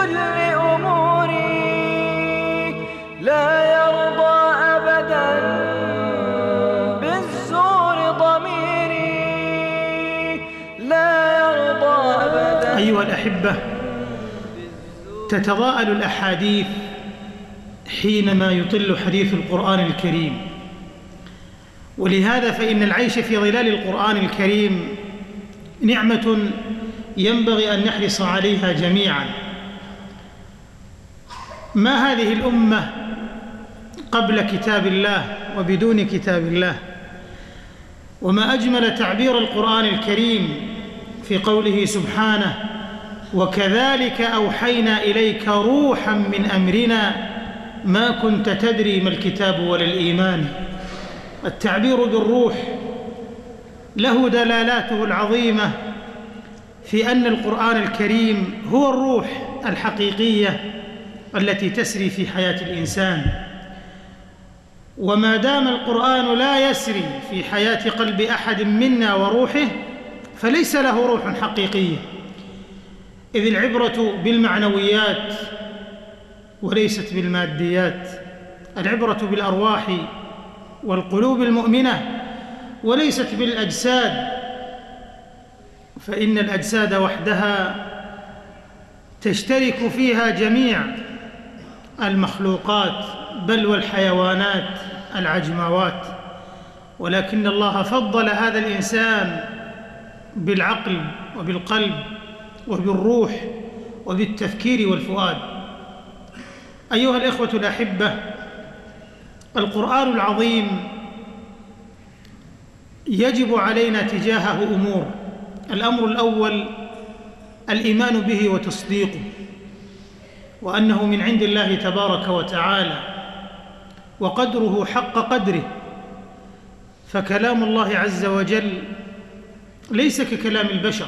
كل أموري، لا يرضى أبدا بالزور ضميري، لا يرضى أبدا. أيها الأحبة، تتضاءل الأحاديث حينما يطل حديث القرآن الكريم، ولهذا فإن العيش في ظلال القرآن الكريم نعمة ينبغي أن نحرص عليها جميعا. ما هذه الأمة قبل كتاب الله وبدون كتاب الله؟ وما أجمل تعبير القرآن الكريم في قوله سبحانه: وكذلك أوحينا إليك روحا من أمرنا ما كنت تدري ما الكتاب ولا الإيمان. التعبير بالروح له دلالاته العظيمة في أن القرآن الكريم هو الروح الحقيقية التي تسري في حياة الإنسان. وما دام القرآن لا يسري في حياة قلب أحد منا وروحه فليس له روح حقيقية، إذ العبرة بالمعنويات وليست بالماديات. العبرة بالأرواح والقلوب المؤمنة وليست بالأجساد، فإن الأجساد وحدها تشترك فيها جميع المخلوقات بل والحيوانات العجموات، ولكن الله فضل هذا الإنسان بالعقل وبالقلب وبالروح وبالتفكير والفؤاد. أيها الإخوة الأحبة، القرآن العظيم يجب علينا تجاهه أمور. الأمر الأول الإيمان به وتصديقه، وأنه من عند الله تبارك وتعالى، وقدره حق قدره، فكلام الله عز وجل ليس ككلام البشر،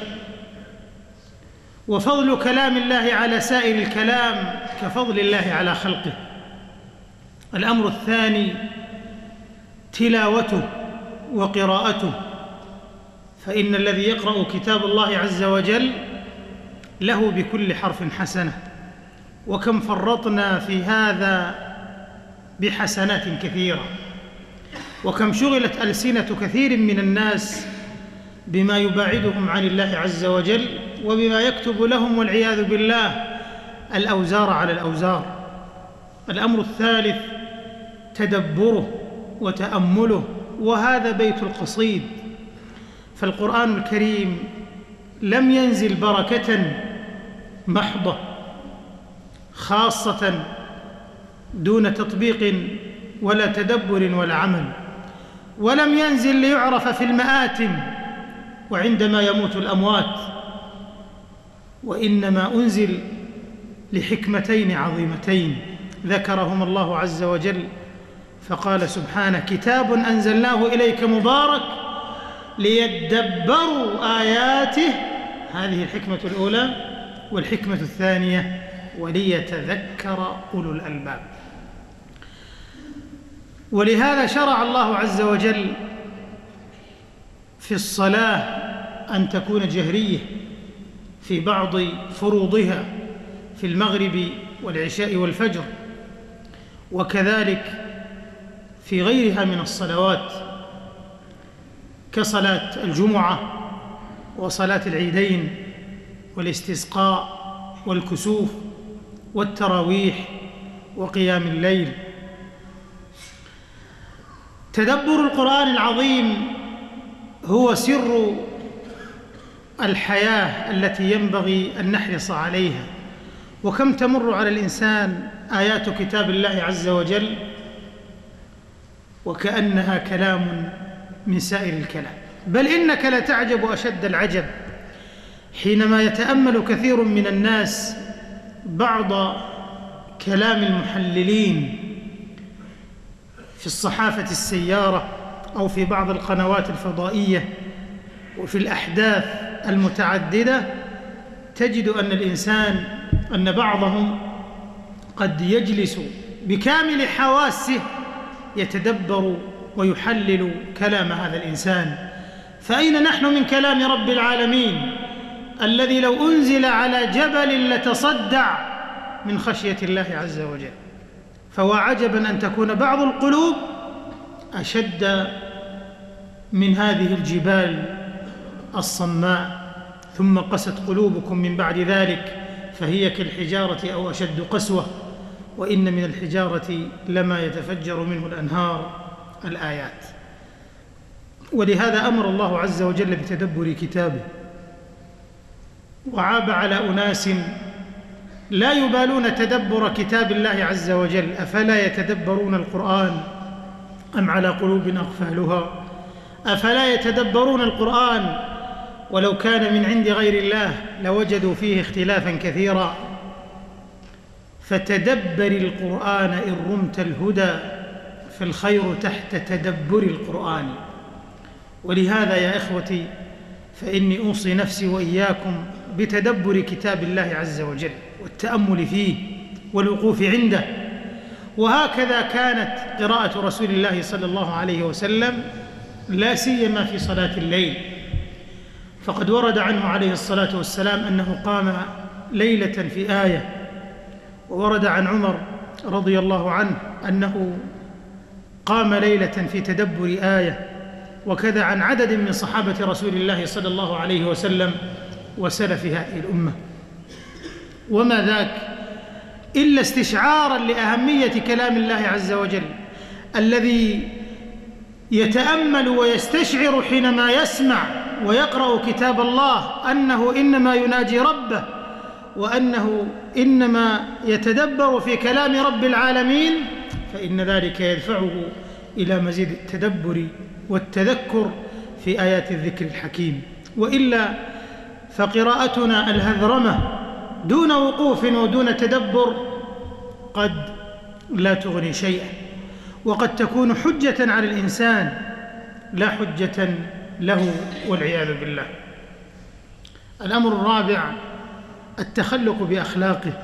وفضل كلام الله على سائر الكلام كفضل الله على خلقه. الأمر الثاني تلاوته وقراءته، فإن الذي يقرأ كتاب الله عز وجل له بكل حرف حسنة، وكم فرطنا في هذا بحسنات كثيرة، وكم شغلت ألسنة كثير من الناس بما يباعدهم عن الله عز وجل، وبما يكتب لهم والعياذ بالله الأوزار على الأوزار. الأمر الثالث تدبره وتأمله، وهذا بيت القصيد. فالقرآن الكريم لم ينزل بركة محضة خاصة دون تطبيق ولا تدبر ولا عمل، ولم ينزل ليعرف في المآتم وعندما يموت الأموات، وإنما أنزل لحكمتين عظيمتين ذكرهما الله عز وجل، فقال سبحانه: كتاب أنزلناه إليك مبارك ليدبروا آياته، هذه الحكمة الأولى، والحكمة الثانية وليتذكر أولو الألباب. ولهذا شرع الله عز وجل في الصلاة أن تكون جهرية في بعض فروضها في المغرب والعشاء والفجر، وكذلك في غيرها من الصلوات كصلاة الجمعة وصلاة العيدين والاستسقاء والكسوف والتراويح وقيام الليل. تدبر القرآن العظيم هو سر الحياة التي ينبغي أن نحرص عليها. وكم تمر على الإنسان آيات كتاب الله عز وجل وكأنها كلام من سائر الكلام، بل إنك لتعجب أشد العجب حينما يتأمل كثير من الناس بعض كلام المحللين في الصحافة السيارة أو في بعض القنوات الفضائية وفي الأحداث المتعددة، تجد أن بعضهم قد يجلس بكامل حواسه يتدبر ويحلل كلام هذا الإنسان. فأين نحن من كلام رب العالمين الذي لو أنزل على جبل لتصدع من خشية الله عز وجل. فهو عجبا أن تكون بعض القلوب أشد من هذه الجبال الصماء، ثم قست قلوبكم من بعد ذلك فهي كالحجارة أو أشد قسوة، وإن من الحجارة لما يتفجر منه الأنهار. الآيات. ولهذا أمر الله عز وجل بتدبر كتابه، وعاب على أناس لا يبالون تدبر كتاب الله عز وجل. أفلا يتدبرون القرآن أم على قلوب أقفالها؟ أفلا يتدبرون القرآن ولو كان من عند غير الله لوجدوا فيه اختلافا كثيرا. فتدبر القرآن إن رمت الهدى، فالخير تحت تدبر القرآن. ولهذا يا إخوتي فإني أوصي نفسي وإياكم بتدبر كتاب الله عز وجل والتأمل فيه والوقوف عنده. وهكذا كانت قراءة رسول الله صلى الله عليه وسلم، لا سيما في صلاة الليل. فقد ورد عنه عليه الصلاة والسلام أنه قام ليلة في آية، وورد عن عمر رضي الله عنه أنه قام ليلة في تدبر آية، وكذا عن عدد من صحابة رسول الله صلى الله عليه وسلم وسلف هذه الأمة. وما ذاك إلا استشعارا لأهمية كلام الله عز وجل، الذي يتأمل ويستشعر حينما يسمع ويقرأ كتاب الله أنه إنما يناجي ربه، وأنه إنما يتدبر في كلام رب العالمين، فإن ذلك يدفعه إلى مزيد التدبر والتذكر في آيات الذكر الحكيم. وإلا فقراءتنا الهذرمة دون وقوف ودون تدبر قد لا تغني شيئا، وقد تكون حجة على الإنسان لا حجة له والعياذ بالله. الأمر الرابع التخلق بأخلاقه.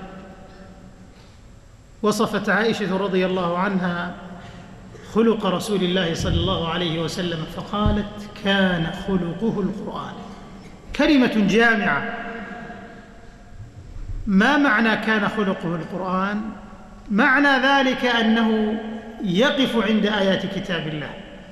وصفت عائشة رضي الله عنها خلق رسول الله صلى الله عليه وسلم فقالت: كان خلقه القرآن. كلمة جامعة. ما معنى كان خلقه القرآن؟ معنى ذلك أنه يقف عند آيات كتاب الله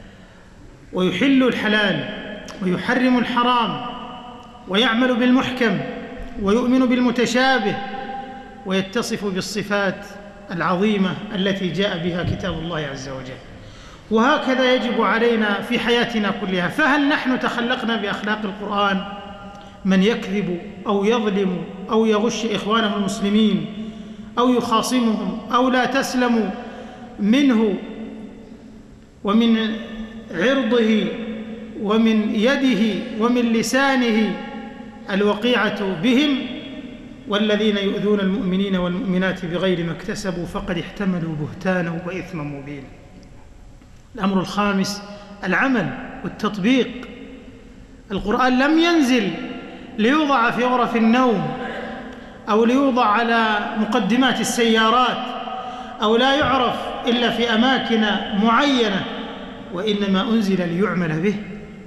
ويحل الحلال ويحرم الحرام ويعمل بالمحكم ويؤمن بالمتشابه ويتصف بالصفات العظيمة التي جاء بها كتاب الله عز وجل. وهكذا يجب علينا في حياتنا كلها. فهل نحن تخلقنا بأخلاق القرآن؟ من يكذب أو يظلم أو يغش إخوانه المسلمين أو يخاصمهم أو لا تسلم منه ومن عرضه ومن يده ومن لسانه الوقيعة بهم، والذين يؤذون المؤمنين والمؤمنات بغير ما اكتسبوا فقد احتملوا بهتانا وإثما مبينا. الأمر الخامس العمل والتطبيق. القرآن لم ينزل ليوضع في غرف النوم أو ليوضع على مقدمات السيارات أو لا يعرف إلا في أماكن معينة، وإنما أنزل ليعمل به.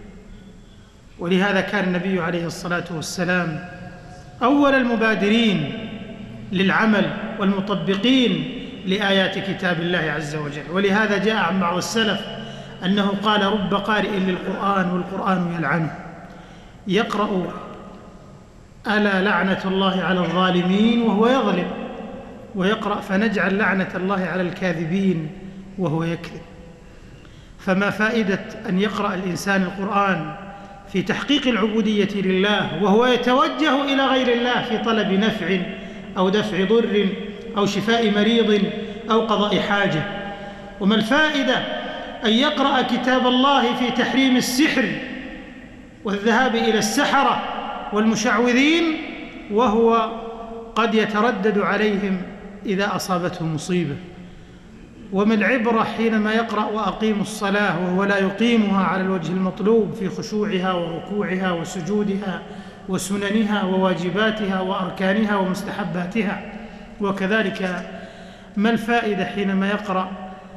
ولهذا كان النبي عليه الصلاة والسلام أول المبادرين للعمل والمطبقين لآيات كتاب الله عز وجل. ولهذا جاء عن بعض السلف أنه قال: رب قارئ للقرآن والقرآن يلعنه. يقرأ ألا لعنة الله على الظالمين وهو يظلم، ويقرأ فنجعل لعنة الله على الكاذبين وهو يكذب. فما فائدة أن يقرأ الإنسان القرآن في تحقيق العبودية لله وهو يتوجه إلى غير الله في طلب نفع أو دفع ضر أو شفاء مريض أو قضاء حاجة؟ وما الفائدة أن يقرأ كتاب الله في تحريم السحر والذهاب إلى السحرة والمشعوذين وهو قد يتردد عليهم إذا أصابتهم مصيبة؟ وما العبرة حينما يقرأ وأقيموا الصلاة وهو لا يقيمها على الوجه المطلوب في خشوعها وركوعها وسجودها وسننها وواجباتها وأركانها ومستحباتها؟ وكذلك ما الفائدة حينما يقرأ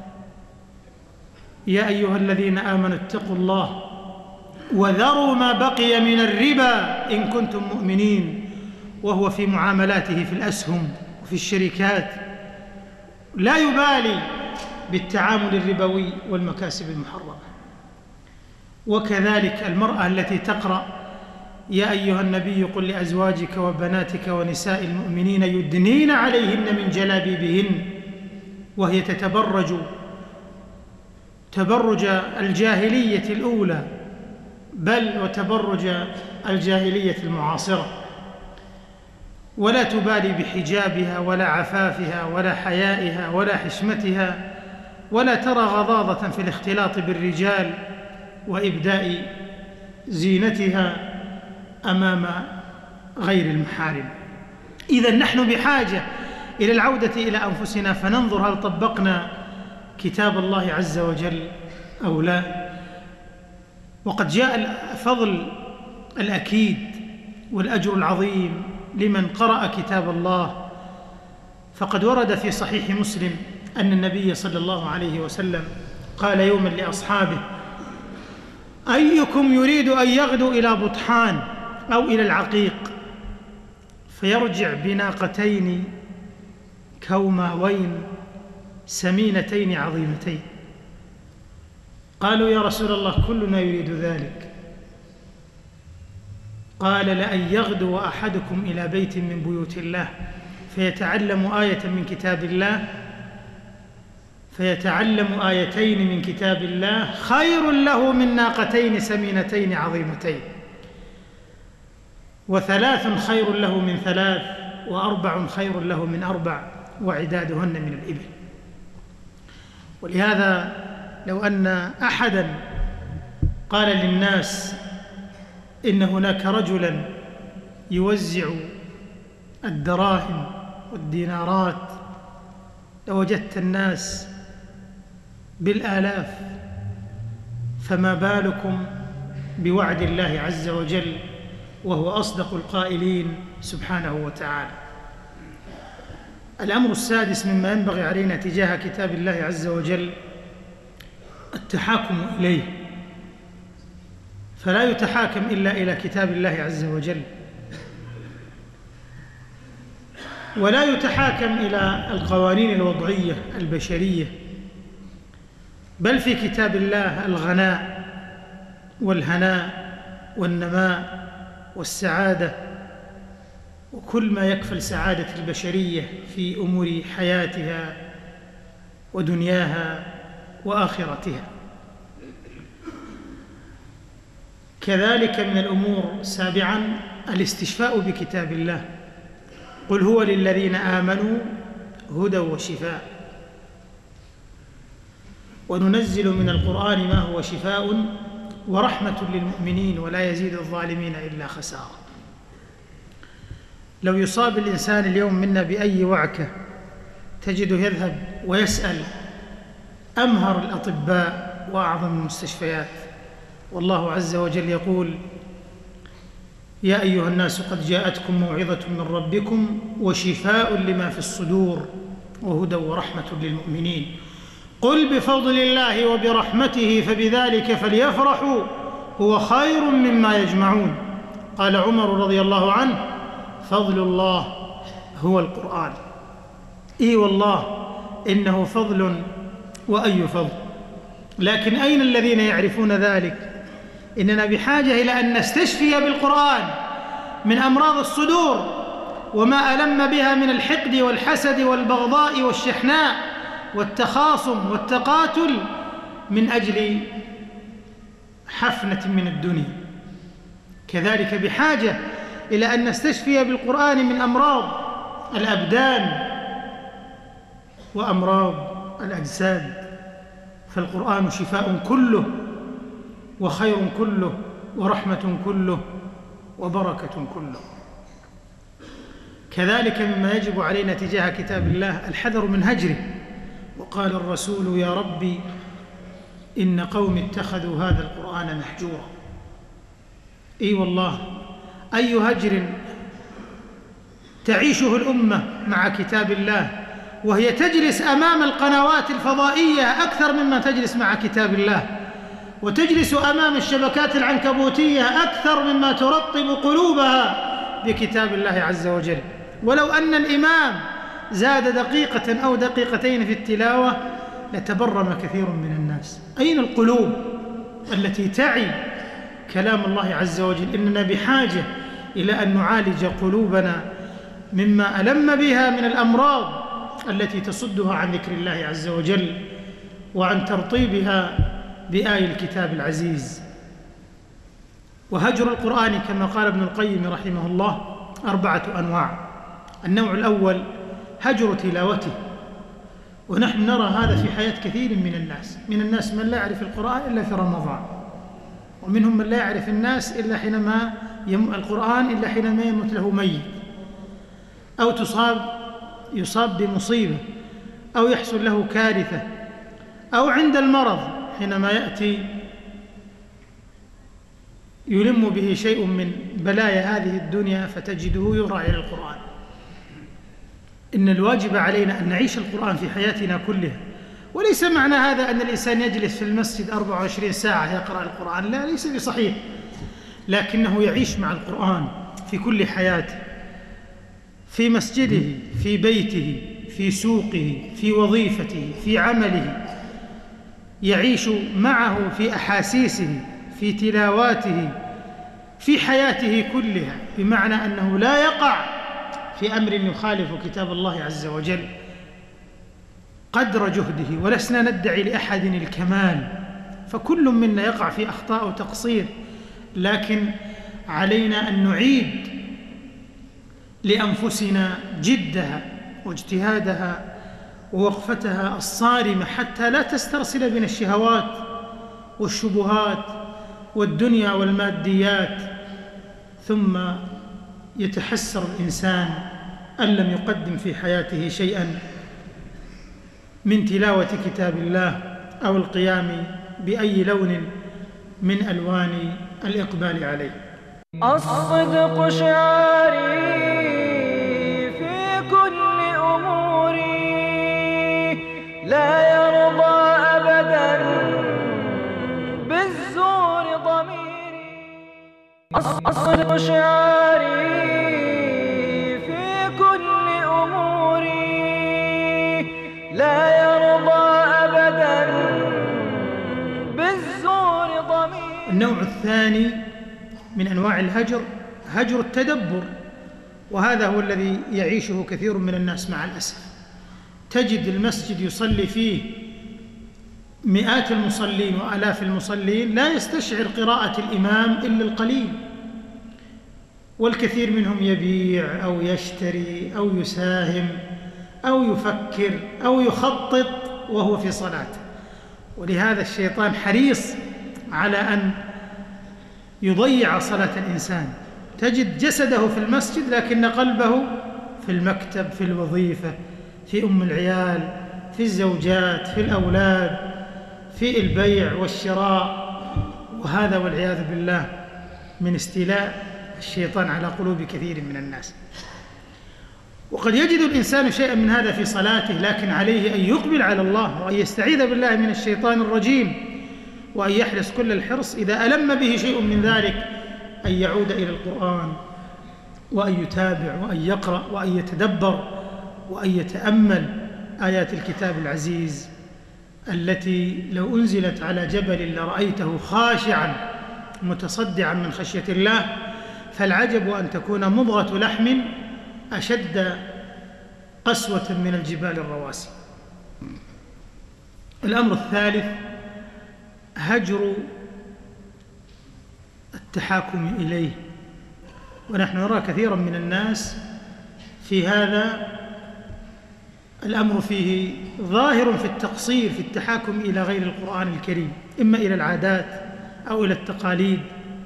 يا أيها الذين آمنوا اتقوا الله وذروا ما بقي من الربا إن كنتم مؤمنين، وهو في معاملاته في الأسهم وفي وفي الشركات، لا يبالي بالتعامل الربوي والمكاسب المحرمة. وكذلك المرأة التي تقرأ يا أيها النبي قل لأزواجك وبناتك ونساء المؤمنين يدنين عليهن من جلابيبهن، وهي تتبرج تبرج الجاهلية الأولى، بل وتبرج الجاهلية المعاصرة، ولا تبالي بحجابها ولا عفافها ولا حيائها ولا حشمتها، ولا ترى غضاضة في الاختلاط بالرجال وإبداء زينتها أمام غير المحارم. إذن نحن بحاجة إلى العودة إلى أنفسنا فننظر هل طبقنا كتاب الله عز وجل أو لا. وقد جاء الفضل الأكيد والأجر العظيم لمن قرأ كتاب الله، فقد ورد في صحيح مسلم أن النبي صلى الله عليه وسلم قال يوما لأصحابه: أيكم يريد أن يغدو إلى بطحان أو إلى العقيق فيرجع بناقتين كوماوين سمينتين عظيمتين؟ قالوا: يا رسول الله كلنا يريد ذلك. قال: لأن يغدو أحدكم إلى بيت من بيوت الله فيتعلم آية من كتاب الله فيتعلم آيتين من كتاب الله خير له من ناقتين سمينتين عظيمتين، وثلاث خير له من ثلاث، وأربع خير له من أربع، وعدادهن من الإبل. ولهذا لو أن أحداً قال للناس إن هناك رجلاً يوزع الدراهم والدينارات لوجدت الناس بالآلاف، فما بالكم بوعد الله عز وجل وهو أصدق القائلين سبحانه وتعالى. الأمر السادس مما ينبغي علينا تجاه كتاب الله عز وجل التحاكم إليه، فلا يتحاكم إلا إلى كتاب الله عز وجل، ولا يتحاكم إلى القوانين الوضعية البشرية، بل في كتاب الله الغناء والهناء والنماء والسعادة وكل ما يكفل سعادة البشرية في أمور حياتها ودنياها وآخرتها. كذلك من الأمور سابعاً الاستشفاء بكتاب الله. قل هو للذين آمنوا هدى وشفاء، وننزل من القرآن ما هو شفاء ورحمة للمؤمنين ولا يزيد الظالمين إلا خسارة. لو يصاب الإنسان اليوم منا بأي وعكة تجده يذهب ويسأل أمهر الأطباء وأعظم المستشفيات، والله عز وجل يقول: يا أيها الناس قد جاءتكم موعظة من ربكم وشفاء لما في الصدور وهدى ورحمة للمؤمنين. قل بفضل الله وبرحمته فبذلك فليفرحوا هو خير مما يجمعون. قال عمر رضي الله عنه: فضل الله هو القرآن. إي والله إنه فضل وأي فضل، لكن أين الذين يعرفون ذلك؟ إننا بحاجة إلى أن نستشفي بالقرآن من أمراض الصدور وما ألم بها من الحقد والحسد والبغضاء والشحناء والتخاصم والتقاتل من أجل حفنة من الدنيا. كذلك بحاجة إلى أن نستشفي بالقرآن من أمراض الأبدان وأمراض الأجساد، فالقرآن شفاء كله وخير كله ورحمة كله وبركة كله. كذلك مما يجب علينا تجاه كتاب الله الحذر من هجره. وقال الرسول: يا ربي إن قوم اتخذوا هذا القرآن محجورا. إي والله أي هجر تعيشه الأمة مع كتاب الله وهي تجلس أمام القنوات الفضائية أكثر مما تجلس مع كتاب الله، وتجلس أمام الشبكات العنكبوتية أكثر مما ترطب قلوبها بكتاب الله عز وجل. ولو أن الإمام زاد دقيقة أو دقيقتين في التلاوة لتبرم كثير من الناس. أين القلوب التي تعي كلام الله عز وجل؟ إننا بحاجة إلى أن نعالج قلوبنا مما ألم بها من الأمراض التي تصدها عن ذكر الله عز وجل وعن ترطيبها بآي الكتاب العزيز. وهجر القرآن كما قال ابن القيم رحمه الله 4 أنواع. النوع الأول هجر تلاوته، ونحن نرى هذا في حياة كثير من الناس من لا يعرف القرآن إلا في رمضان، ومنهم من لا يعرف الناس إلا حينما القرآن إلا حينما يموت له ميت، أو يصاب بمصيبة، أو يحصل له كارثة، أو عند المرض حينما يأتي يلم به شيء من بلايا هذه الدنيا فتجده يرعى إلى القرآن. إن الواجب علينا أن نعيش القرآن في حياتنا كلها، وليس معنى هذا أن الإنسان يجلس في المسجد 24 ساعة يقرأ القرآن، لا، ليس بصحيح، لكنه يعيش مع القرآن في كل حياته، في مسجده، في بيته، في سوقه، في وظيفته، في عمله، يعيش معه في أحاسيسه، في تلاواته، في حياته كلها، بمعنى أنه لا يقع في أمر يخالف كتاب الله عز وجل قدر جهده. ولسنا ندعي لأحد الكمال، فكل منا يقع في أخطاء وتقصير، لكن علينا أن نعيد لأنفسنا جدها واجتهادها ووقفتها الصارمة حتى لا تسترسل بنا الشهوات والشبهات والدنيا والماديات، ثم يتحسر الإنسان أن لم يقدم في حياته شيئا من تلاوة كتاب الله أو القيام بأي لون من ألوان الإقبال عليه. الصدق شعاري في كل أموري، لا يرضى أبدا بالزور ضميري. الصدق شعاري في كل أموري، لا يرضى أبدا بالزور ضميري. النوع الثاني من أنواع الهجر هجر التدبر، وهذا هو الذي يعيشه كثير من الناس مع الأسف. تجد المسجد يصلي فيه مئات المصلين وآلاف المصلين، لا يستشعر قراءة الإمام إلا القليل، والكثير منهم يبيع أو يشتري أو يساهم أو يفكر أو يخطط وهو في صلاته. ولهذا الشيطان حريص على أن يضيع صلاة الإنسان. تجد جسده في المسجد لكن قلبه في المكتب، في الوظيفة، في أم العيال، في الزوجات، في الأولاد، في البيع والشراء. وهذا والعياذ بالله من استيلاء الشيطان على قلوب كثير من الناس. وقد يجد الإنسان شيئا من هذا في صلاته، لكن عليه أن يقبل على الله وأن يستعيذ بالله من الشيطان الرجيم، وأن يحرص كل الحرص إذا ألم به شيء من ذلك أن يعود إلى القرآن، وأن يتابع وأن يقرأ وأن يتدبر وأن يتأمل آيات الكتاب العزيز التي لو أنزلت على جبل لرأيته خاشعا متصدعا من خشية الله، فالعجب أن تكون مضغة لحم أشد قسوة من الجبال الرواسي. الأمر الثالث هجر التحاكم إليه، ونحن نرى كثيرا من الناس في هذا الأمر فيه ظاهر في التقصير في التحاكم إلى غير القرآن الكريم، إما إلى العادات أو إلى التقاليد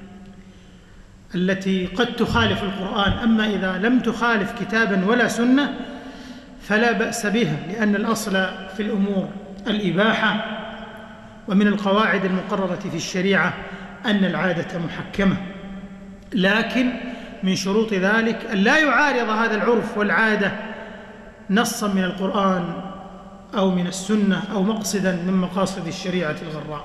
التي قد تخالف القرآن. أما إذا لم تخالف كتابا ولا سنة فلا بأس بها، لأن الأصل في الأمور الإباحة، ومن القواعد المقررة في الشريعة أن العادة محكمة، لكن من شروط ذلك أن لا يعارض هذا العرف والعادة نصا من القرآن أو من السنة أو مقصدا من مقاصد الشريعة الغراء.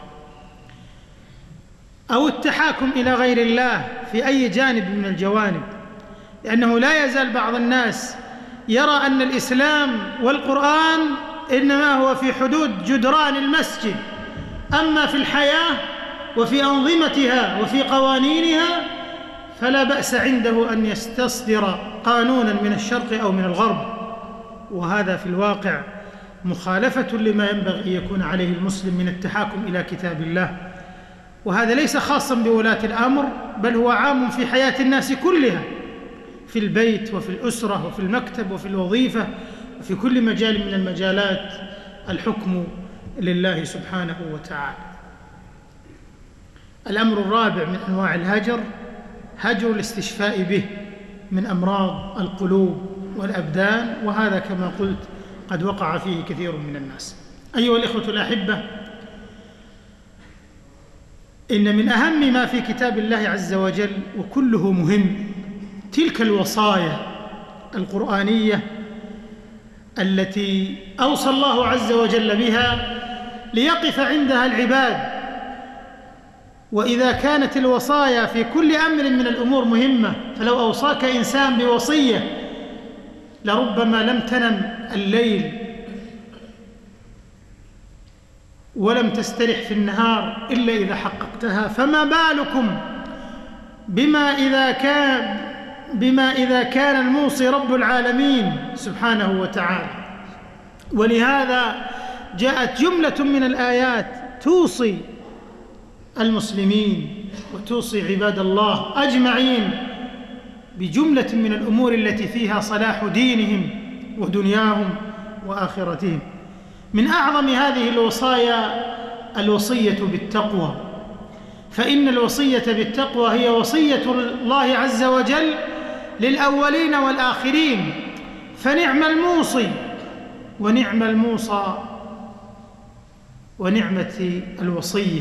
أو التحاكم إلى غير الله في أي جانب من الجوانب، لأنه لا يزال بعض الناس يرى أن الإسلام والقرآن إنما هو في حدود جدران المسجد، أما في الحياة وفي أنظمتها وفي قوانينها فلا بأس عنده أن يستصدر قانونا من الشرق أو من الغرب، وهذا في الواقع مخالفة لما ينبغي أن يكون عليه المسلم من التحاكم إلى كتاب الله. وهذا ليس خاصا بولاة الأمر، بل هو عام في حياة الناس كلها، في البيت وفي الأسرة وفي المكتب وفي الوظيفة وفي كل مجال من المجالات. الحكم لله سبحانه وتعالى. الأمر الرابع من أنواع الهجر هجر الاستشفاء به من أمراض القلوب والأبدان، وهذا كما قلت قد وقع فيه كثير من الناس. أيها الإخوة الأحبة، إن من أهم ما في كتاب الله عز وجل وكله مهم تلك الوصايا القرآنية التي أوصى الله عز وجل بها ليقف عندها العباد. وإذا كانت الوصايا في كل أمر من الأمور مهمة، فلو أوصاك إنسان بوصية لربما لم تنم الليل ولم تسترح في النهار إلا إذا حققتها، فما بالكم بما إذا كان الموصي رب العالمين سبحانه وتعالى. ولهذا جاءت جملة من الآيات توصي المسلمين وتوصي عباد الله أجمعين بجملة من الأمور التي فيها صلاح دينهم ودنياهم وآخرتهم. من أعظم هذه الوصايا الوصية بالتقوى، فإن الوصية بالتقوى هي وصية الله عز وجل للأولين والآخرين، فنعم الموصي ونعم الموصى ونعمة الوصية.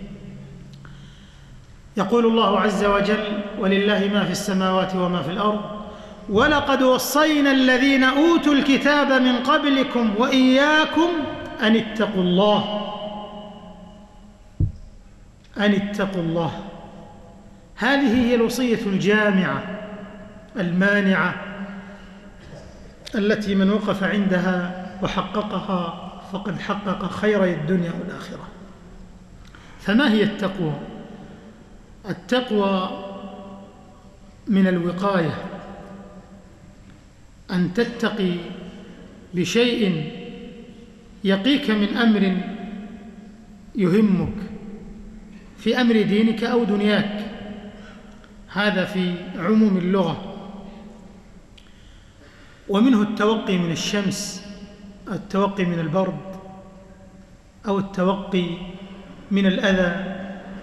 يقول الله عز وجل: ولله ما في السماوات وما في الأرض ولقد وصينا الذين أوتوا الكتاب من قبلكم وإياكم أن اتقوا الله. هذه هي الوصية الجامعة المانعة التي من وقف عندها وحققها فقد حقق خيري الدنيا والآخرة. فما هي التقوى؟ التقوى من الوقاية، أن تتقي بشيء يقيك من أمر يهمك في أمر دينك أو دنياك، هذا في عموم اللغة. ومنه التوقي من الشمس، التوقي من البرد، أو التوقي من الأذى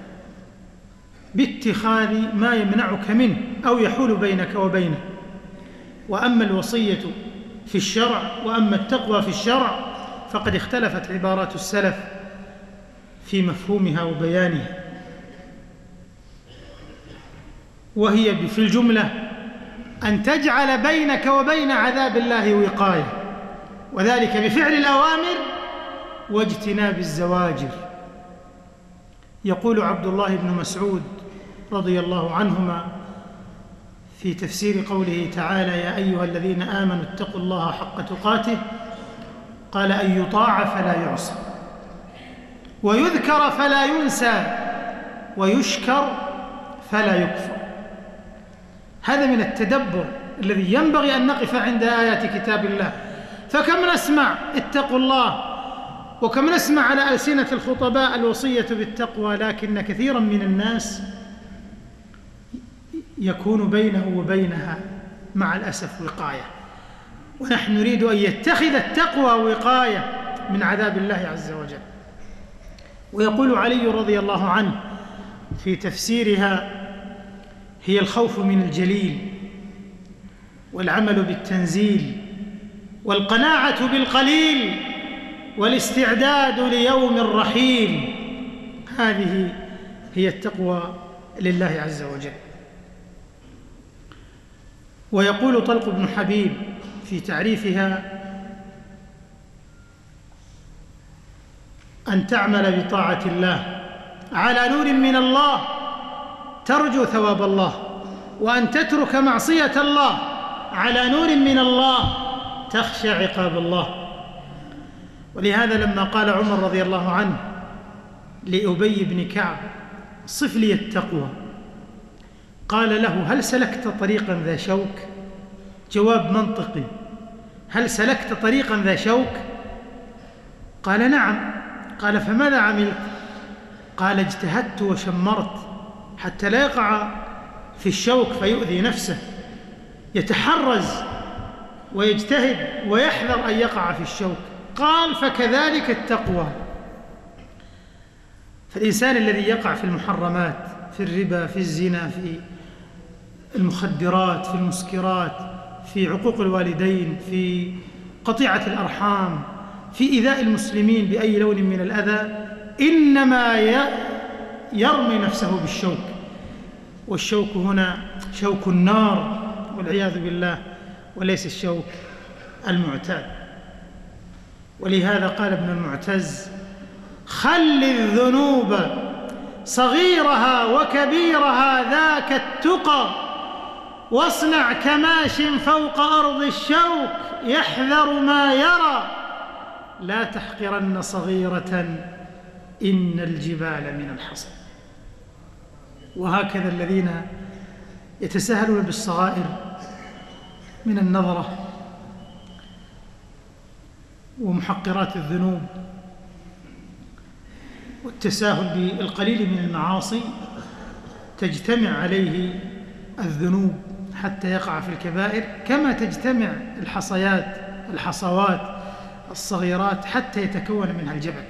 باتخاذ ما يمنعك منه أو يحول بينك وبينه. وأما الوصية في الشرع وأما التقوى في الشرع فقد اختلفت عبارات السلف في مفهومها وبيانها، وهي في الجملة أن تجعل بينك وبين عذاب الله وقاية، وذلك بفعل الأوامر واجتناب الزواجر. يقول عبد الله بن مسعود رضي الله عنهما في تفسير قوله تعالى: يا أيها الذين آمنوا اتقوا الله حق تقاته، قال: أن يطاع فلا يعصى، ويذكر فلا ينسى، ويشكر فلا يكفر. هذا من التدبر الذي ينبغي أن نقف عند آيات كتاب الله. فكم نسمع اتقوا الله، وكم نسمع على ألسنة الخطباء الوصية بالتقوى، لكن كثيرا من الناس يكون بينه وبينها مع الأسف وقاية، ونحن نريد أن يتخذ التقوى وقاية من عذاب الله عز وجل. ويقول علي رضي الله عنه في تفسيرها: هي الخوف من الجليل، والعمل بالتنزيل، والقناعة بالقليل، والاستعداد ليوم الرحيل. هذه هي التقوى لله عز وجل. ويقول طلق بن حبيب في تعريفها: أن تعمل بطاعة الله على نور من الله ترجو ثواب الله، وأن تترك معصية الله على نور من الله تخشى عقاب الله. ولهذا لما قال عمر رضي الله عنه لأبي بن كعب صف لي التقوى، قال له هل سلكت طريقا ذا شوك؟ جواب منطقي، هل سلكت طريقا ذا شوك؟ قال نعم. قال فماذا عملت؟ قال اجتهدت وشمرت حتى لا يقع في الشوك فيؤذي نفسه، يتحرز ويجتهد ويحذر أن يقع في الشوك. قال فكذلك التقوى. فالإنسان الذي يقع في المحرمات، في الربا، في الزنا، في المخدرات، في المسكرات، في عقوق الوالدين، في قطيعة الأرحام، في إيذاء المسلمين بأي لون من الأذى، إنما يرمي نفسه بالشوك، والشوك هنا شوك النار والعياذ بالله، وليس الشوك المعتاد. ولهذا قال ابن المعتز خل الذنوب صغيرها وكبيرها ذاك التقى، واصنع كماش فوق أرض الشوك يحذر ما يرى، لا تحقرن صغيرة إن الجبال من الحصى. وهكذا الذين يتساهلون بالصغائر من النظرة ومحقرات الذنوب والتساهل بالقليل من المعاصي تجتمع عليه الذنوب حتى يقع في الكبائر، كما تجتمع الحصوات الصغيرات حتى يتكون منها الجبل.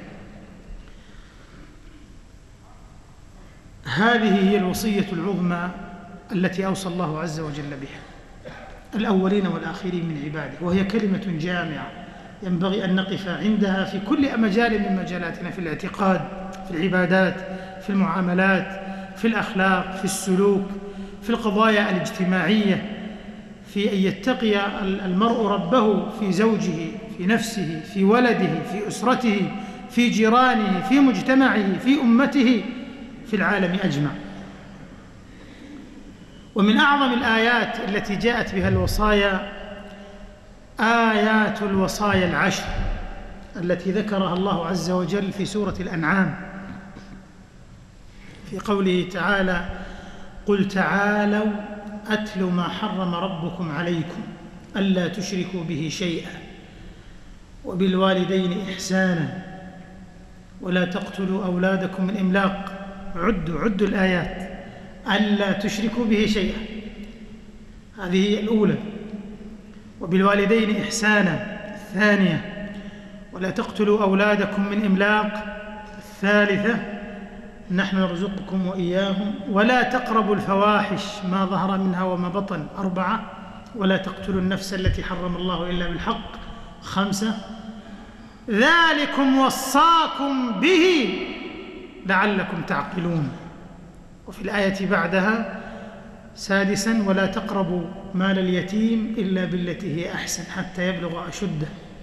هذه هي الوصية العظمى التي أوصى الله عز وجل بها الأولين والآخرين من عباده، وهي كلمة جامعة ينبغي أن نقف عندها في كل مجال من مجالاتنا، في الاعتقاد، في العبادات، في المعاملات، في الأخلاق، في السلوك، في القضايا الاجتماعية، في أن يتقي المرء ربه في زوجه، في نفسه، في ولده، في أسرته، في جيرانه، في مجتمعه، في أمته، في العالم أجمع. ومن أعظم الآيات التي جاءت بها الوصايا آيات الوصايا العشر التي ذكرها الله عز وجل في سورة الأنعام في قوله تعالى قل تعالوا أتل ما حرم ربكم عليكم ألا تشركوا به شيئا وبالوالدين إحسانا ولا تقتلوا أولادكم من إملاق. عدوا الآيات. ألا تشركوا به شيئا، هذه هي الأولى. وبالوالدين إحسانا الثانية. ولا تقتلوا أولادكم من إملاق الثالثة. نحن نرزقكم وإياهم. ولا تقربوا الفواحش ما ظهر منها وما بطن 4. ولا تقتلوا النفس التي حرم الله إلا بالحق 5. ذلكم وصاكم به لعلكم تعقلون. وفي الآية بعدها 6 ولا تقربوا مال اليتيم إلا بالتي هي أحسن حتى يبلغ أشده.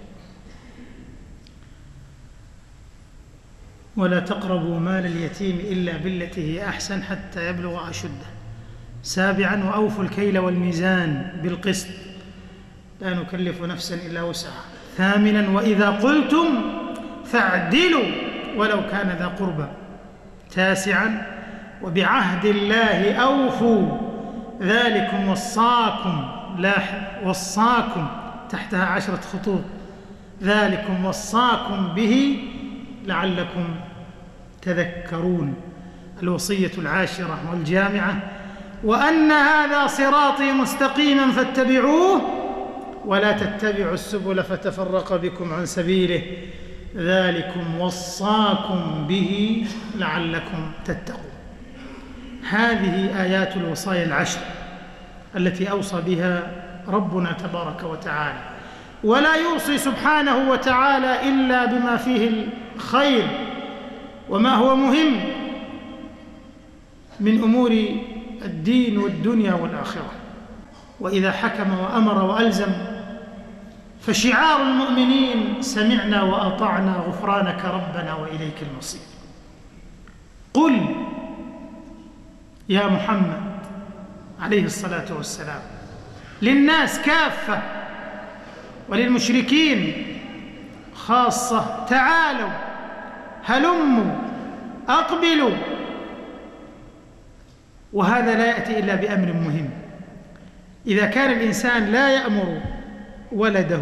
ولا تقربوا مال اليتيم إلا بالتي هي أحسن حتى يبلغ أشده. 7 وأوفوا الكيل والميزان بالقسط لا نكلف نفسا إلا وسعها. 8 وإذا قلتم فاعدلوا ولو كان ذا قربى. 9 وبعهد الله أوفوا ذلكم وصاكم. لاحظ وصاكم تحتها 10 خطوط. ذلكم وصاكم به لعلكم تذكرون. الوصية العاشرة والجامعة وأن هذا صراطي مستقيما فاتبعوه ولا تتبعوا السبل فتفرق بكم عن سبيله ذلكم وصاكم به لعلكم تتقون. هذه آيات الوصايا العشر التي أوصى بها ربنا تبارك وتعالى، ولا يوصي سبحانه وتعالى إلا بما فيه الخير وما هو مهم من أمور الدين والدنيا والآخرة. وإذا حكم وأمر وألزم فشعار المؤمنين سمعنا وأطعنا غفرانك ربنا وإليك المصير. قل يا محمد عليه الصلاة والسلام للناس كافة وللمشركين خاصة: تعالوا، هلموا، أقبلوا. وهذا لا يأتي إلا بأمر مهم. إذا كان الإنسان لا يأمر ولده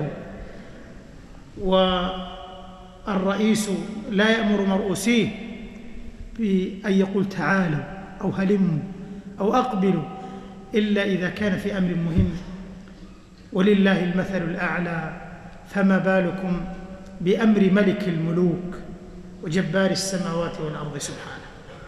والرئيس لا يأمر مرؤوسيه بأن يقول تعالوا أو هلموا أو أقبلوا إلا إذا كان في أمر مهم، ولله المثل الأعلى، فما بالكم بأمر ملك الملوك وجبار السماوات والأرض سبحانه.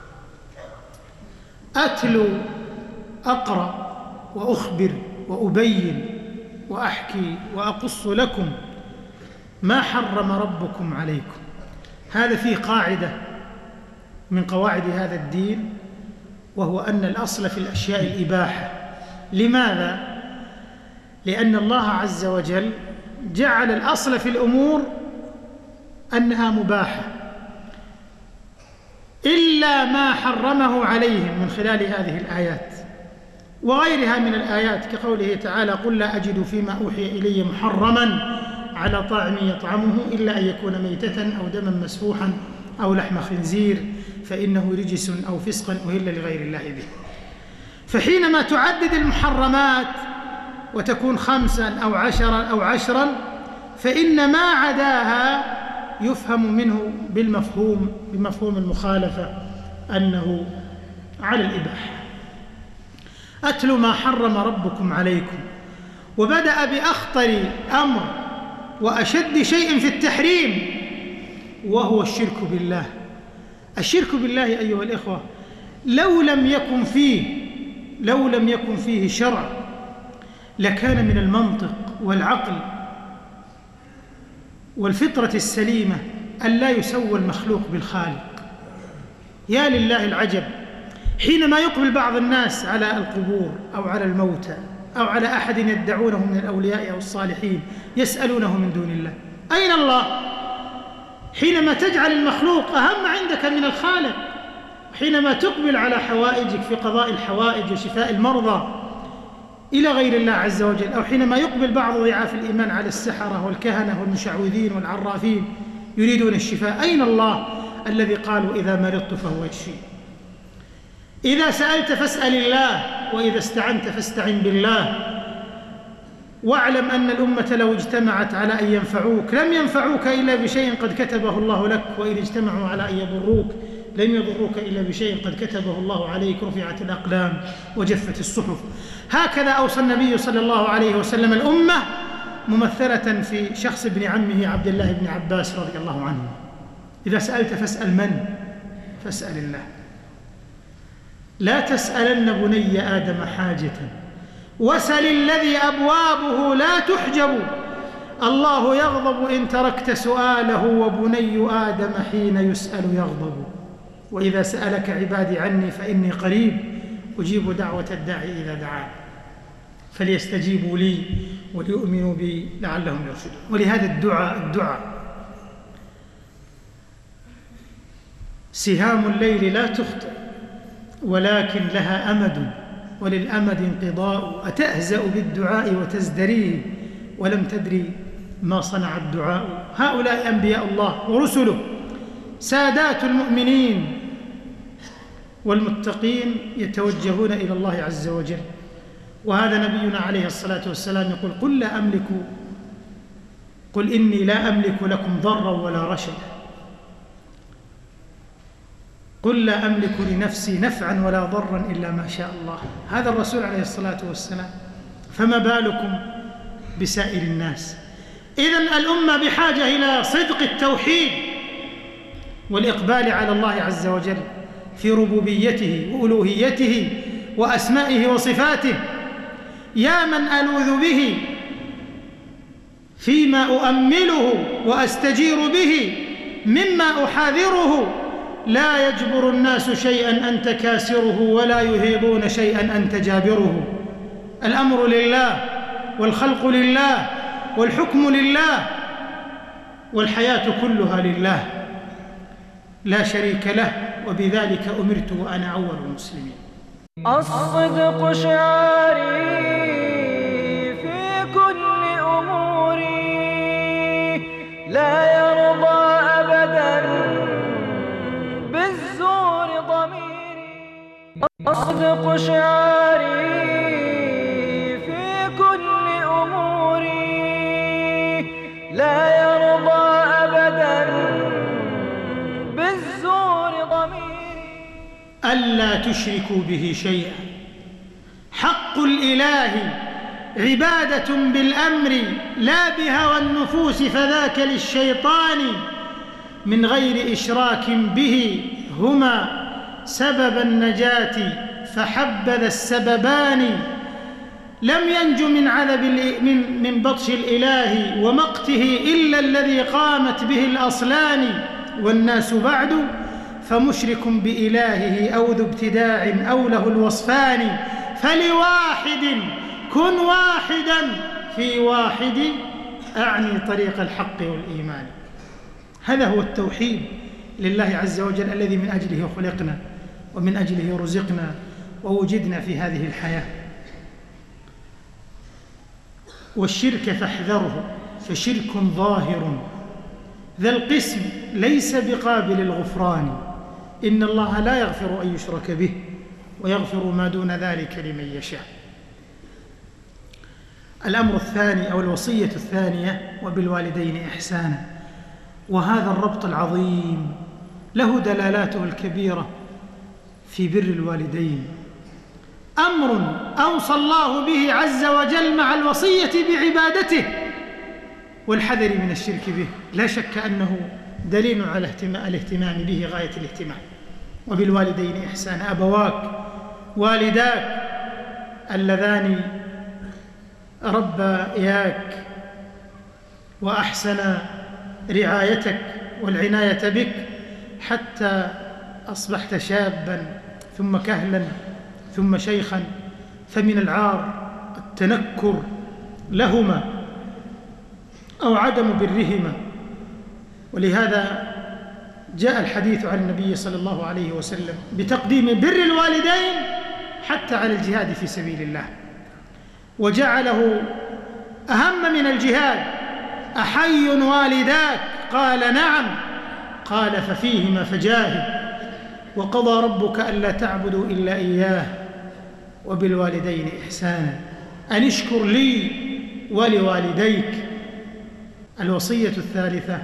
أتلو، أقرأ وأخبر وأبين وأحكي وأقص لكم ما حرم ربكم عليكم. هذا فيه قاعدة من قواعد هذا الدين، وهو أن الأصل في الأشياء الإباحة. لماذا؟ لأن الله عز وجل جعل الأصل في الأمور أنها مباحة إلا ما حرمه عليهم من خلال هذه الآيات وغيرها من الآيات، كقوله تعالى: قل لا أجد فيما أوحي إلي محرما على طاعم يطعمه إلا أن يكون ميتة أو دما مسفوحا أو لحم خنزير فإنه رجس أو فسقا أهل لغير الله به. فحينما تعدد المحرمات وتكون 5 أو 10 أو 10، فإن ما عداها يفهم منه بمفهوم المخالفة أنه على الإباحة. أتلو ما حرم ربكم عليكم، وبدأ بأخطر أمر وأشد شيء في التحريم، وهو الشرك بالله. الشرك بالله أيها الإخوة لو لم يكن فيه شرع لكان من المنطق والعقل والفطرة السليمة أن لا يسوى المخلوق بالخالق. يا لله العجب، حينما يقبل بعض الناس على القبور أو على الموتى أو على أحد يدعونه من الأولياء أو الصالحين يسألونه من دون الله: أين الله؟ حينما تجعل المخلوق أهم عندك من الخالق، حينما تقبل على حوائجك في قضاء الحوائج وشفاء المرضى إلى غير الله عز وجل، أو حينما يقبل بعض ضعاف الإيمان على السحرة والكهنة والمشعوذين والعرافين يريدون الشفاء، أين الله الذي قالوا إذا مرضت فهو يشفي؟ إذا سألت فاسأل الله، وإذا استعنت فاستعن بالله. واعلم أن الأمة لو اجتمعت على أن ينفعوك لم ينفعوك إلا بشيء قد كتبه الله لك، وإن اجتمعوا على أن يضروك لم يضروك إلا بشيء قد كتبه الله عليك، رفعت الأقلام وجفت الصحف. هكذا أوصى النبي صلى الله عليه وسلم الأمة، ممثلة في شخص ابن عمه عبد الله بن عباس رضي الله عنه: إذا سألت فاسأل من؟ فاسأل الله. لا تسألن بني آدم حاجة وسل الذي أبوابه لا تحجب، الله يغضب إن تركت سؤاله، وبني آدم حين يسأل يغضب. وإذا سألك عبادي عني فإني قريب أجيب دعوة الداعي إذا دعان، فليستجيبوا لي وليؤمنوا بي لعلهم يرشدون. ولهذا الدعاء سهام الليل لا تخطئ ولكن لها أمد، وللأمد انقضاء، أتأهزأ بالدعاء وتزدريه ولم تدري ما صنع الدعاء. هؤلاء أنبياء الله ورسله سادات المؤمنين والمتقين يتوجهون إلى الله عز وجل. وهذا نبينا عليه الصلاة والسلام يقول: قل إني لا أملك لكم ضرا ولا رشدا، قل لا أملك لنفسي نفعا ولا ضرا إلا ما شاء الله. هذا الرسول عليه الصلاة والسلام، فما بالكم بسائر الناس؟ إذن الأمة بحاجة إلى صدق التوحيد والإقبال على الله عز وجل في ربوبيته وألوهيته وأسمائه وصفاته. يا من ألوذ به فيما أؤمله وأستجير به مما أحاذره، لا يجبر الناس شيئا أنت كاسره ولا يهيضون شيئا أنت جابره. الأمر لله والخلق لله والحكم لله والحياة كلها لله لا شريك له، وبذلك أمرت وأنا أول المسلمين. الصدق شعاري في كل أموري. أصدق شعاري في كل أموري، لا يرضى أبدا بالزور ضميري. ألا تشركوا به شيئا. حق الإله عبادة بالأمر لا بهوى النفوس، فذاك للشيطان من غير إشراك به. هما سبب النجاة فحبذا السببان. لم ينج من عذب من بطش الإله ومقته إلا الذي قامت به الأصلان. والناس بعد فمشرك بإلهه أو ذو ابتداع أو له الوصفان. فلواحد كن واحدا في واحد، أعني طريق الحق والإيمان. هذا هو التوحيد لله عز وجل الذي من أجله خلقنا ومن أجله رزقنا ووجدنا في هذه الحياة. والشرك فاحذره فشرك ظاهر ذا القسم ليس بقابل الغفران. إن الله لا يغفر أن يشرك به ويغفر ما دون ذلك لمن يشاء. الأمر الثاني أو الوصية الثانية: وبالوالدين إحسانا. وهذا الربط العظيم له دلالاته الكبيرة في بر الوالدين. أمر أوصى الله به عز وجل مع الوصية بعبادته والحذر من الشرك به. لا شك أنه دليل على الاهتمام به غاية الاهتمام. وبالوالدين إحسانا: أبواك والداك اللذان ربياك وأحسن رعايتك والعناية بك حتى أصبحت شابا ثم كهلا ثم شيخا، فمن العار التنكر لهما أو عدم برهما. ولهذا جاء الحديث عن النبي صلى الله عليه وسلم بتقديم بر الوالدين حتى على الجهاد في سبيل الله، وجعله أهم من الجهاد. أحي والداك؟ قال نعم. قال ففيهما فجاهد. وقضى ربك ألا تعبدوا إلا إياه وبالوالدين إحسانا أن اشكر لي ولوالديك. الوصية الثالثة: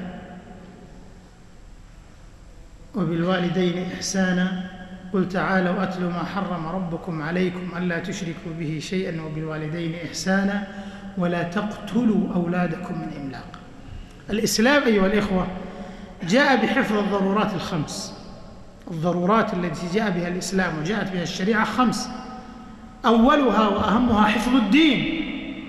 وبالوالدين إحسانا. قل تعالوا أتل ما حرم ربكم عليكم ألا تشركوا به شيئا وبالوالدين إحسانا ولا تقتلوا أولادكم من إملاق. الإسلام أيها الإخوة جاء بحفظ الضرورات الخمس. الضرورات التي جاء بها الإسلام وجاءت بها الشريعة 5: أولها وأهمها حفظ الدين،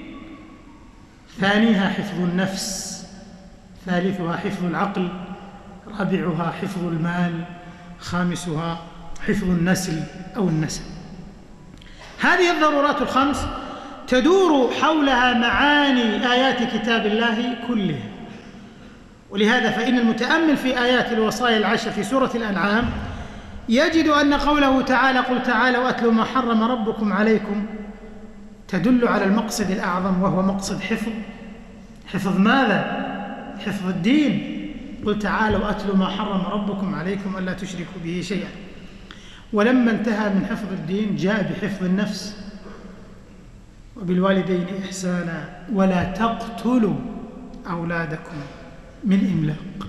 ثانيها حفظ النفس، ثالثها حفظ العقل، رابعها حفظ المال، خامسها حفظ النسل أو النسب. هذه الضرورات 5 تدور حولها معاني آيات كتاب الله كلها. ولهذا فإن المتأمل في آيات الوصايا 10 في سورة الأنعام يجد أن قوله تعالى: قل تعالوا أتلوا ما حرم ربكم عليكم، تدل على المقصد الأعظم، وهو مقصد حفظ ماذا؟ حفظ الدين. قل تعالوا أتلوا ما حرم ربكم عليكم ألا تشركوا به شيئا. ولما انتهى من حفظ الدين جاء بحفظ النفس: وبالوالدين إحسانا ولا تقتلوا أولادكم من إملاق.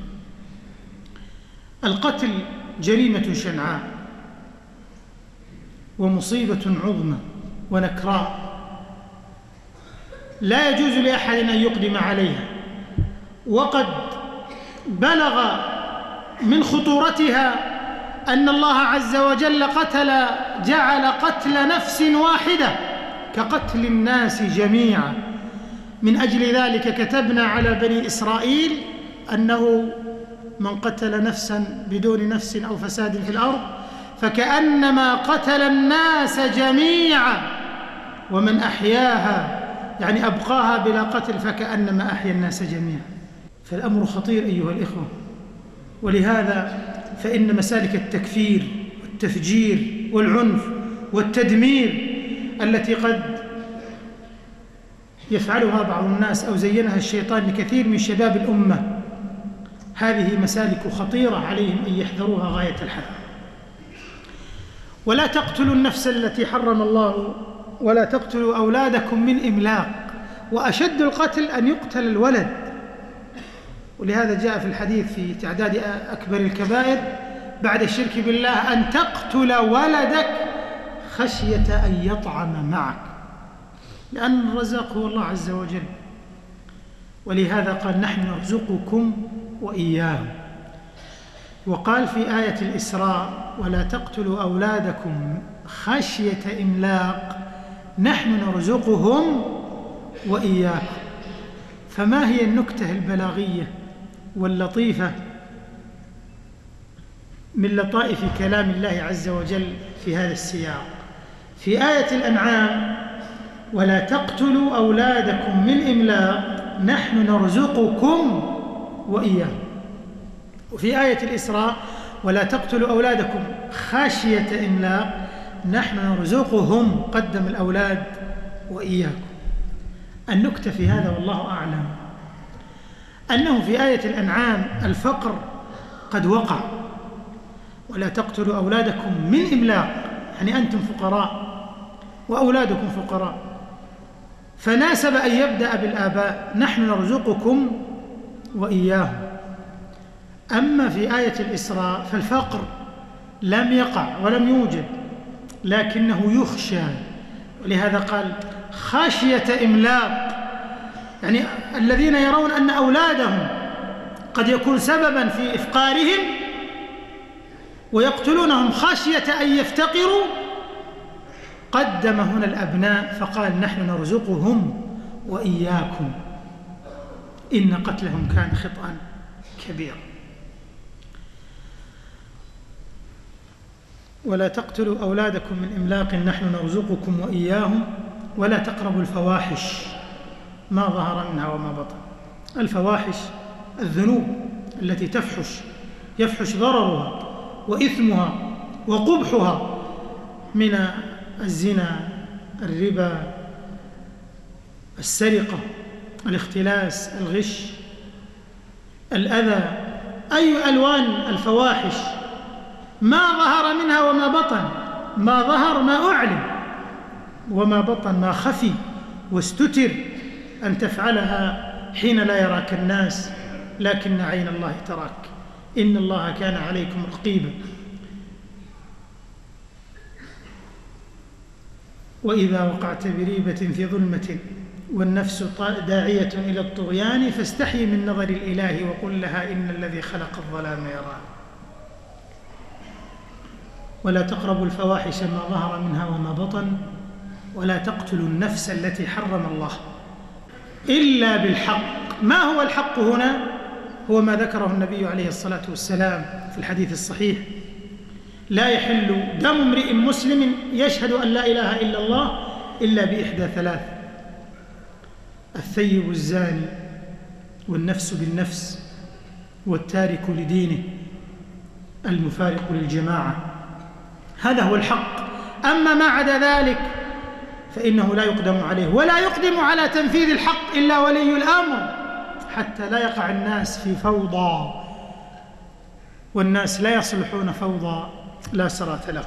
القتل جريمة شنعاء ومصيبة عظمى ونكراء لا يجوز لأحد أن يقدم عليها، وقد بلغ من خطورتها أن الله عز وجل جعل قتل نفس واحدة كقتل الناس جميعا. من أجل ذلك كتبنا على بني إسرائيل أنه من قتل نفسا بدون نفس أو فساد في الأرض فكأنما قتل الناس جميعا، ومن أحياها يعني أبقاها بلا قتل فكأنما أحيا الناس جميعا. فالأمر خطير أيها الإخوة. ولهذا فإن مسالك التكفير والتفجير والعنف والتدمير التي قد يفعلها بعض الناس أو زينها الشيطان لكثير من شباب الأمة، هذه مسالك خطيرة عليهم أن يحذروها غاية الحذر. ولا تقتلوا النفس التي حرم الله ولا تقتلوا أولادكم من إملاق، وأشد القتل أن يقتل الولد. ولهذا جاء في الحديث في تعداد أكبر الكبائر بعد الشرك بالله أن تقتل ولدك خشية أن يطعم معك، لأن الرزاق هو الله عز وجل. ولهذا قال نحن نرزقكم وإياهم. وقال في آية الإسراء ولا تقتلوا أولادكم خشية إملاق نحن نرزقهم وإياكم. فما هي النكتة البلاغية واللطيفة من لطائف كلام الله عز وجل في هذا السياق؟ في آية الأنعام ولا تقتلوا أولادكم من إملاق نحن نرزقكم وإياهم، وفي آية الإسراء ولا تقتلوا أولادكم خشية إملاق نحن نرزقهم، قدم الأولاد وإياكم. النكتة في هذا والله أعلم أنه في آية الأنعام الفقر قد وقع، ولا تقتلوا أولادكم من إملاق يعني أنتم فقراء وأولادكم فقراء، فناسب أن يبدأ بالآباء نحن نرزقكم وإياهم. أما في آية الإسراء فالفقر لم يقع ولم يوجد لكنه يخشى، ولهذا قال خشية إملاق، يعني الذين يرون أن أولادهم قد يكون سببا في إفقارهم ويقتلونهم خشية أن يفتقروا، قدم هنا الأبناء فقال نحن نرزقهم وإياكم إن قتلهم كان خطأ كبيرا. ولا تقتلوا أولادكم من إملاق نحن نرزقكم وإياهم ولا تقربوا الفواحش ما ظهر منها وما بطن. الفواحش الذنوب التي يفحش ضررها وإثمها وقبحها من الزنا، الربا، السرقة، الاختلاس، الغش، الأذى، أي ألوان الفواحش ما ظهر منها وما بطن. ما ظهر ما أعلن، وما بطن ما خفي واستتر أن تفعلها حين لا يراك الناس لكن عين الله تراك، إن الله كان عليكم رقيبا. وإذا وقعت بريبة في ظلمة والنفس داعية إلى الطغيان فاستحي من نظر الإله وقل لها إن الذي خلق الظلام يرى. ولا تقربوا الفواحش ما ظهر منها وما بطن ولا تقتلوا النفس التي حرم الله إلا بالحق. ما هو الحق هنا؟ هو ما ذكره النبي عليه الصلاة والسلام في الحديث الصحيح: لا يحل دم امرئ مسلم يشهد أن لا إله إلا الله إلا بإحدى ثلاث: الثيب الزاني والنفس بالنفس والتارك لدينه المفارق للجماعة. هذا هو الحق. أما ما عدا ذلك فإنه لا يقدم عليه، ولا يقدم على تنفيذ الحق إلا ولي الأمر، حتى لا يقع الناس في فوضى، والناس لا يصلحون فوضى لا سرات له.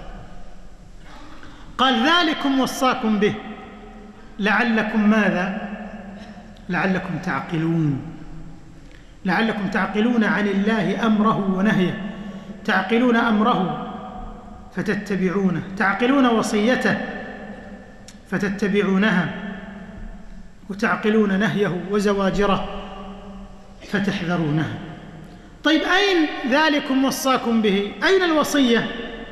قال ذلكم وصاكم به لعلكم ماذا؟ لعلكم تعقلون. لعلكم تعقلون عن الله أمره ونهيه، تعقلون أمره فتتبعونه، تعقلون وصيته فتتبعونها، وتعقلون نهيه وزواجره فتحذرونها. طيب أين ذلكم وصاكم به؟ أين الوصية؟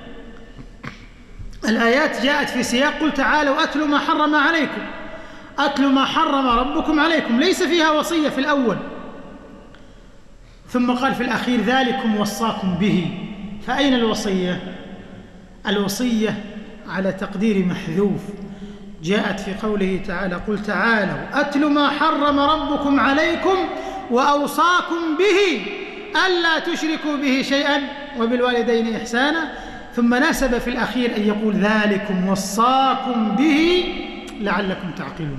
الآيات جاءت في سياق قل تعالوا أتلوا ما حرم عليكم، أتلوا ما حرم ربكم عليكم، ليس فيها وصية في الأول. ثم قال في الأخير ذلكم وصاكم به، فأين الوصية؟ الوصية على تقدير محذوف جاءت في قوله تعالى قل تعالوا أتلوا ما حرم ربكم عليكم وأوصاكم به ألا تشركوا به شيئا وبالوالدين إحسانا، ثم ناسب في الأخير أن يقول ذلكم وصاكم به لعلكم تعقلون.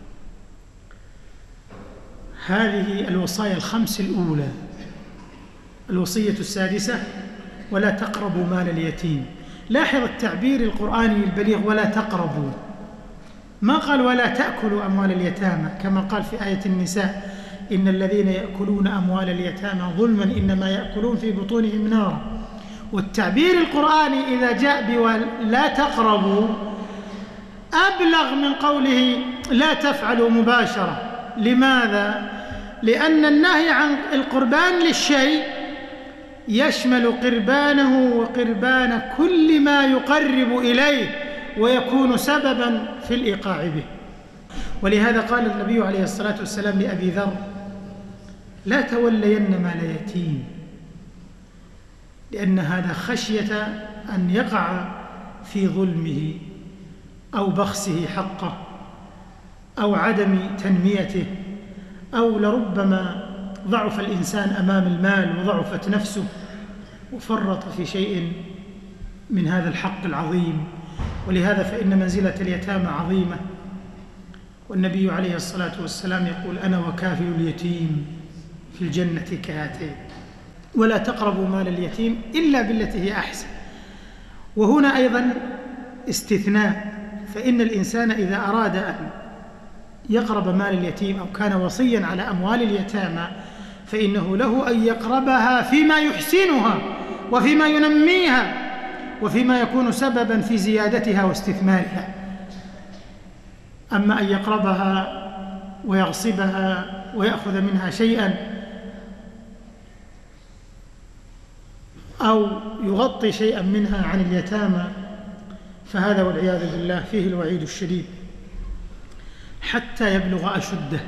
هذه الوصايا الخمس الأولى. الوصية السادسة ولا تقربوا مال اليتيم. لاحظ التعبير القرآني البليغ: ولا تقربوا. ما قال ولا تأكلوا أموال اليتامى كما قال في آية النساء: إن الذين يأكلون أموال اليتامى ظلما إنما يأكلون في بطونهم نارا. والتعبير القرآني إذا جاء بلا تقربوا أبلغ من قوله لا تفعلوا مباشرة. لماذا؟ لأن النهي عن القربان للشيء يشمل قربانه وقربان كل ما يقرب إليه ويكون سببا في الإيقاع به. ولهذا قال النبي عليه الصلاة والسلام لأبي ذر: لا تولين مال يتيم، لأن هذا خشية أن يقع في ظلمه أو بخسه حقه أو عدم تنميته، أو لربما ضعف الإنسان أمام المال وضعفت نفسه وفرط في شيء من هذا الحق العظيم. ولهذا فإن منزلة اليتامى عظيمة، والنبي عليه الصلاة والسلام يقول: أنا وكافل اليتيم في الجنة كهاتين. ولا تقربوا مال اليتيم إلا بالتي هي أحسن. وهنا أيضا استثناء، فإن الإنسان إذا أراد أن يقرب مال اليتيم أو كان وصيا على أموال اليتامى فإنه له أن يقربها فيما يحسنها وفيما ينميها وفيما يكون سببا في زيادتها واستثمارها. أما أن يقربها ويغصبها ويأخذ منها شيئا أو يغطي شيئا منها عن اليتامى فهذا والعياذ بالله فيه الوعيد الشديد حتى يبلغ أشده.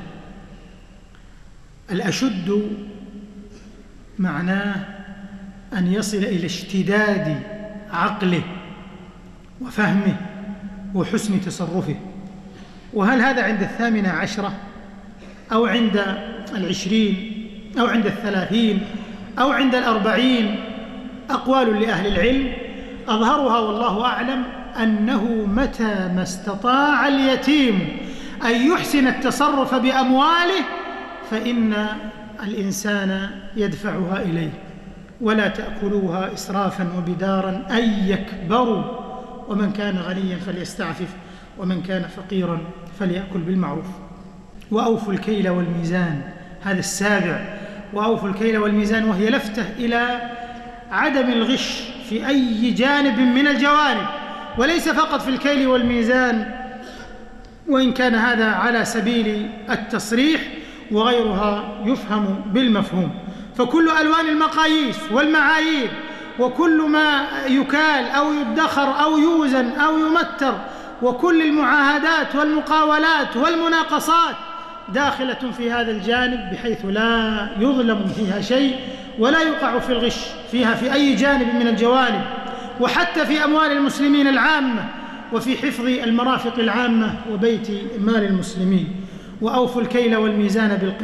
الأشد معناه أن يصل إلى اشتداد عقله وفهمه وحسن تصرفه. وهل هذا عند 18 أو عند 20 أو عند 30 أو عند 40؟ أقوال لأهل العلم، أظهرها والله أعلم أنه متى ما استطاع اليتيم أن يحسن التصرف بأمواله فإن الإنسان يدفعها إليه. ولا تأكلوها إسرافا وبدارا أن يكبروا، ومن كان غنيا فليستعفف ومن كان فقيرا فليأكل بالمعروف. وأوفوا الكيل والميزان، هذا السابع. وأوفوا الكيل والميزان، وهي لفتة إلى عدم الغش في أي جانب من الجوانب، وليس فقط في الكيل والميزان، وإن كان هذا على سبيل التصريح وغيرها يفهم بالمفهوم. فكل ألوان المقاييس والمعايير وكل ما يكال أو يدخر أو يوزن أو يمتر وكل المعاهدات والمقاولات والمناقصات داخلة في هذا الجانب، بحيث لا يظلم فيها شيء ولا يقع في الغش فيها في أي جانب من الجوانب، وحتى في أموال المسلمين العامة وفي حفظ المرافق العامة وبيت مال المسلمين. وأوفوا الكيل والميزان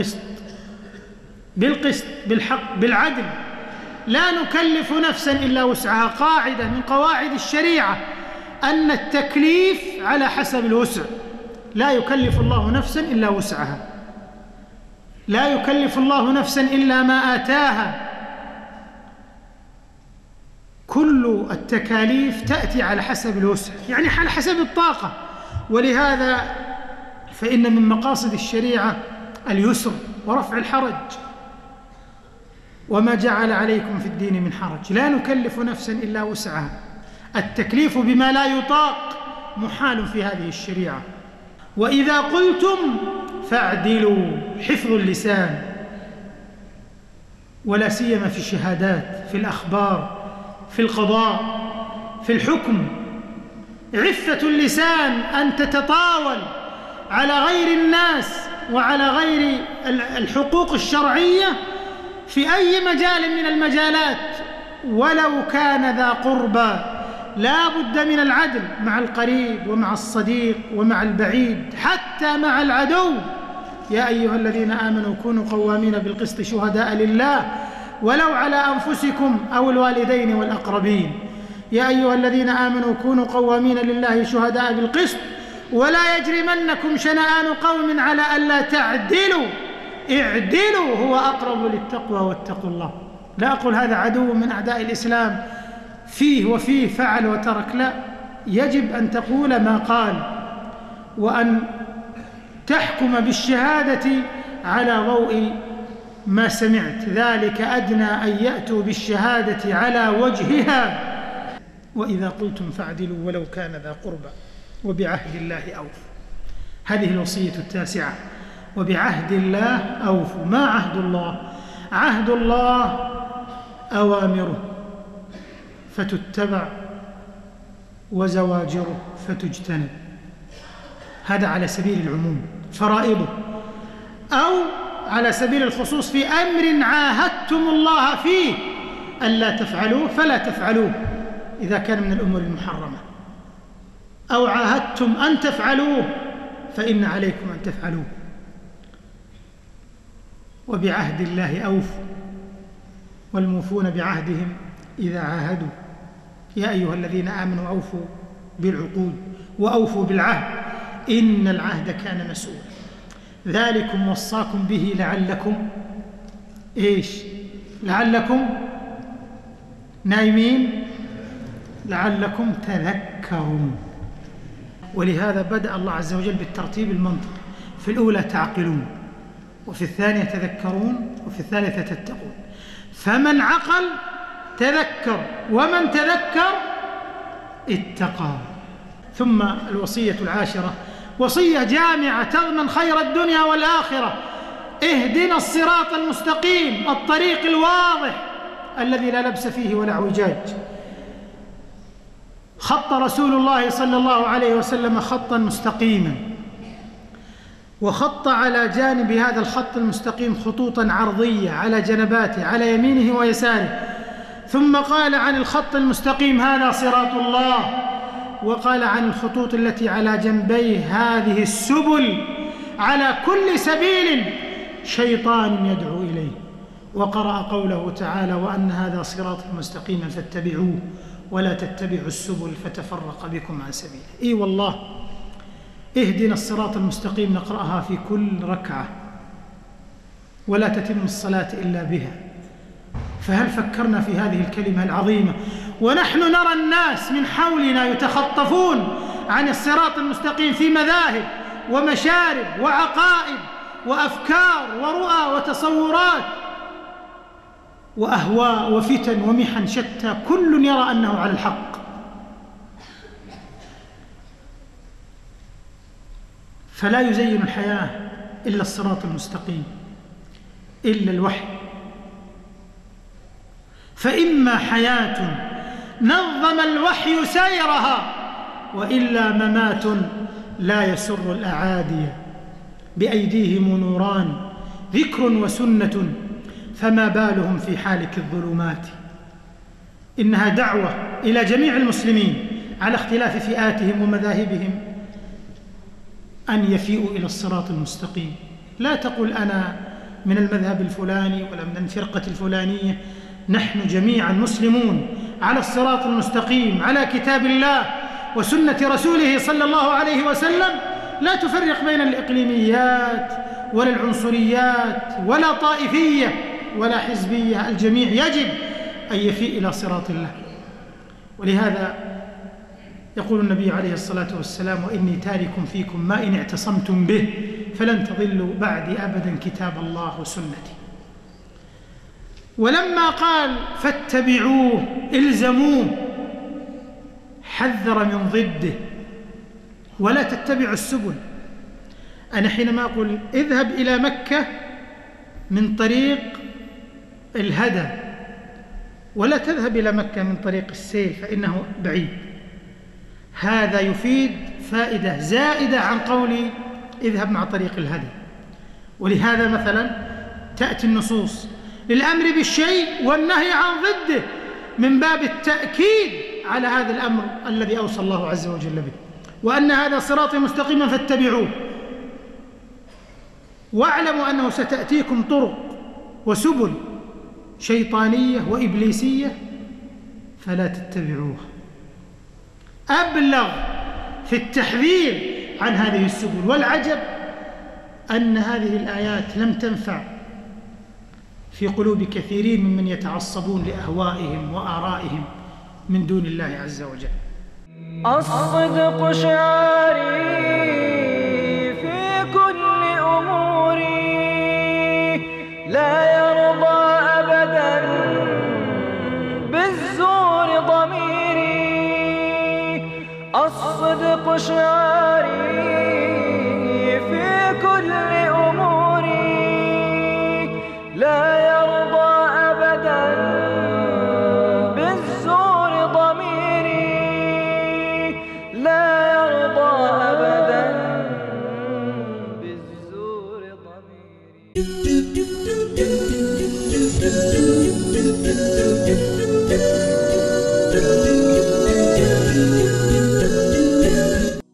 بالقسط بالحق بالعدل، لا نكلف نفسا إلا وسعها. قاعدة من قواعد الشريعة أن التكليف على حسب الوسع، لا يكلف الله نفسا إلا وسعها، لا يكلف الله نفسا إلا ما آتاها. كل التكاليف تأتي على حسب الوسع، يعني على حسب الطاقة. ولهذا فإن من مقاصد الشريعة اليسر ورفع الحرج، وما جعل عليكم في الدين من حرج، لا نكلف نفسا إلا وسعها. التكليف بما لا يطاق محال في هذه الشريعة. وإذا قلتم فاعدلوا، حفظ اللسان، ولا سيما في الشهادات، في الأخبار، في القضاء، في الحكم. عفة اللسان أن تتطاول على غير الناس وعلى غير الحقوق الشرعية في أي مجال من المجالات ولو كان ذا قربى. لا بد من العدل مع القريب ومع الصديق ومع البعيد، حتى مع العدو. يا أيها الذين آمنوا كونوا قوامين بالقسط شهداء لله ولو على أنفسكم أو الوالدين والأقربين. يا أيها الذين آمنوا كونوا قوامين لله شهداء بالقسط ولا يجرمنكم شنآن قوم على ألا تعدلوا اعدلوا هو أقرب للتقوى واتقوا الله. لا أقول هذا عدو من أعداء الإسلام فيه وفيه، فعل وترك، لا، يجب أن تقول ما قال، وأن تحكم بالشهادة على ضوء ما سمعت. ذلك أدنى أن يأتوا بالشهادة على وجهها، وإذا قلتم فاعدلوا ولو كان ذا قربى وبعهد الله أوفوا. هذه الوصية التاسعة، وبعهد الله أوفوا. ما عهد الله؟ عهد الله أوامره فتتبع وزواجره فتجتنب، هذا على سبيل العموم، فرائضه، أو على سبيل الخصوص في أمر عاهدتم الله فيه ألا تفعلوه فلا تفعلوه إذا كان من الأمور المحرمة، أو عاهدتم أن تفعلوه فإن عليكم أن تفعلوه. وبعهد الله أوفوا والموفون بعهدهم إذا عاهدوا. يا أيها الذين آمنوا أوفوا بالعقود وأوفوا بالعهد إن العهد كان مسؤولا. ذلكم وصاكم به لعلكم لعلكم نايمين، لعلكم تذكرون. ولهذا بدأ الله عز وجل بالترتيب المنطقي، في الأولى تعقلون، وفي الثانية تذكرون، وفي الثالثة تتقون. فمن عقل تذكر، ومن تذكر اتقى. ثم الوصية العاشرة وصية جامعة تضمن خير الدنيا والآخرة. اهدنا الصراط المستقيم، الطريق الواضح الذي لا لبس فيه ولا اعوجاج. خط رسول الله صلى الله عليه وسلم خطا مستقيما، وخط على جانب هذا الخط المستقيم خطوطا عرضية على جنباته على يمينه ويساره، ثم قال عن الخط المستقيم هذا صراط الله، وقال عن الخطوط التي على جنبيه هذه السبل، على كل سبيل شيطان يدعو إليه. وقرأ قوله تعالى وأن هذا صراطي مستقيما فاتبعوه ولا تتبعوا السبل فتفرق بكم عن سبيله. إي والله، اهدنا الصراط المستقيم نقرأها في كل ركعة، ولا تتم الصلاة إلا بها. فهل فكرنا في هذه الكلمة العظيمة ونحن نرى الناس من حولنا يتخطفون عن الصراط المستقيم في مذاهب ومشارب وعقائد وأفكار ورؤى وتصورات وأهواء وفتن ومحن شتى، كل يرى أنه على الحق. فلا يزين الحياة إلا الصراط المستقيم، إلا الوحي. فإما حياة نظم الوحي سيرها، وإلا ممات لا يسر الأعادي. بأيديهم نوران ذكر وسنة، فما بالهم في حالك الظلمات. إنها دعوة إلى جميع المسلمين على اختلاف فئاتهم ومذاهبهم أن يفيئوا إلى الصراط المستقيم. لا تقل أنا من المذهب الفلاني ولا من الفرقة الفلانية، نحن جميعا مسلمون على الصراط المستقيم، على كتاب الله وسنة رسوله صلى الله عليه وسلم. لا تفرق بين الإقليميات ولا العنصريات ولا طائفية ولا حزبية، الجميع يجب أن يفيء إلى صراط الله. ولهذا يقول النبي عليه الصلاة والسلام وإني تارك فيكم ما إن اعتصمتم به فلن تضلوا بعدي أبدا كتاب الله وسنتي. ولما قال فاتبعوه الزموه حذر من ضده، ولا تتبعوا السبل. أنا حينما أقول اذهب إلى مكة من طريق الهدى ولا تذهب إلى مكة من طريق السيل فإنه بعيد، هذا يفيد فائدة زائدة عن قولي اذهب مع طريق الهدى. ولهذا مثلا تأتي النصوص للأمر بالشيء والنهي عن ضده من باب التأكيد على هذا الأمر الذي أوصى الله عز وجل به، وأن هذا صراطي مستقيما فاتبعوه. واعلموا أنه ستأتيكم طرق وسبل شيطانية وإبليسية فلا تتبعوها. أبلغ في التحذير عن هذه السبل. والعجب أن هذه الآيات لم تنفع في قلوب كثيرين ممن يتعصبون لأهوائهم وآرائهم من دون الله عز وجل. الصدق شعاري في كل أموري، لا يرضى أبدا بالزور ضميري. الصدق شعاري في كل أموري، لا يرضى أبدا بالزور ضميري، لا يرضى أبدا بالزور ضميري.